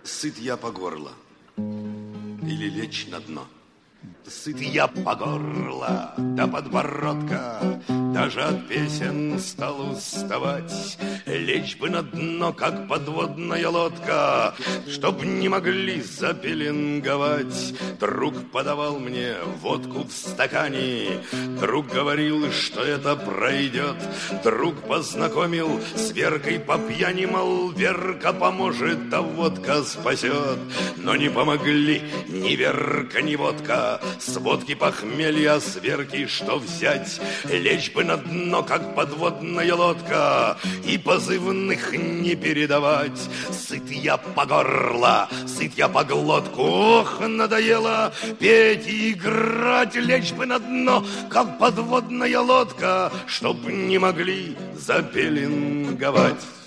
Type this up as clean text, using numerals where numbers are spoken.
Сыт я по горло или лечь на дно? Сыт я по горло до подбородка, даже от песен стал уставать. Лечь бы на дно, как подводная лодка, чтоб не могли запеленговать. Друг подавал мне водку в стакане, друг говорил, что это пройдет. Друг познакомил с Веркой по пьяни, мол, Верка поможет, а водка спасет. Но не помогли ни Верка, ни водка. С водки похмелья, с Верки что взять? Лечь бы на дно, как подводная лодка, и позывных не передавать. Сыт я по горло, сыт я по глотку. Ох, надоело петь и играть. Лечь бы на дно, как подводная лодка, чтоб не могли запеленговать.